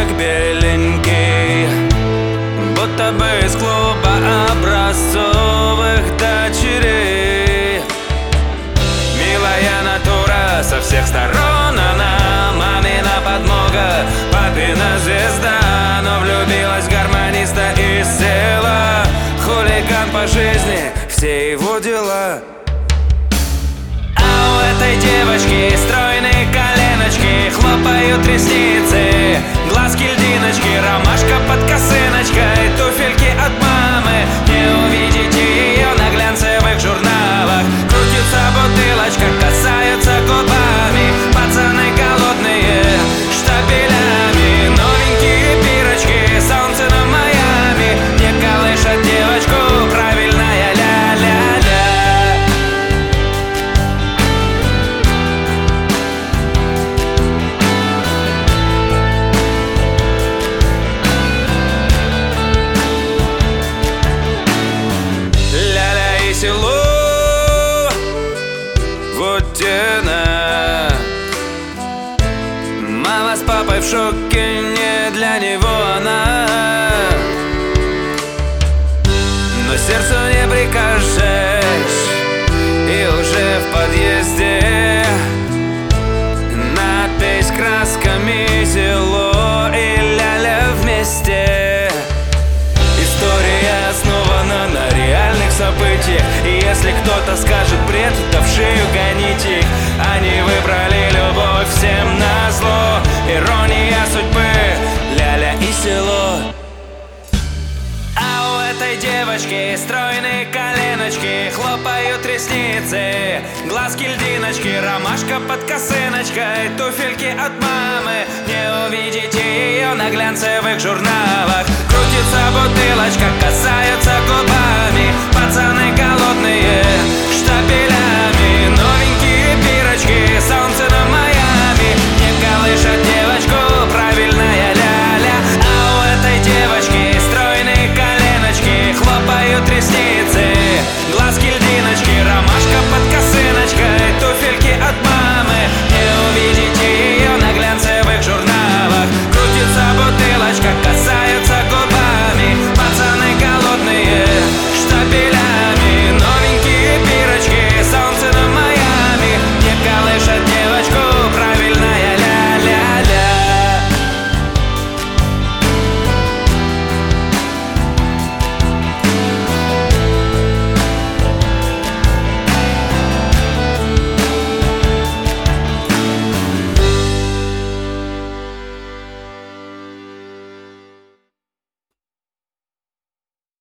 беленький, будто бы из клуба образцовых дочерей. Милая натура, со всех сторон она мамина подмога, папина звезда, но влюбилась в гармониста из села. Хулиган по жизни, все его дела. А у этой девочки стройные коленочки, хлопают ресницы, глазки льдиночки, ромашка под косыночкой, туфельки от мамы. Не увидите ее на глянцевых журналах. Крутится бутылочка, касаются губами, пацаны голодные штабелями. Новенькие пирочки, солнце на Майами, не колышат девочку, правильная ля-ля-ля. Ля-ля и село, вот она. Мама с папой в шоке, не для него она. Но сердцу не прикажешь, и уже в подъезде надпись красками село и ляля вместе. История основана на реальных событиях, и если кто-то скажет бред, то в шею гоните их. Они выбрали любовь всем назло, ирония судьбы, ляля и село. А у этой девочки стройные коленочки, хлопают ресницы, глазки льдиночки, ромашка под косыночкой, туфельки от мамы. Не увидите ее на глянцевых журналах. Крутится бутылочка, касаются губами, пацаны голодные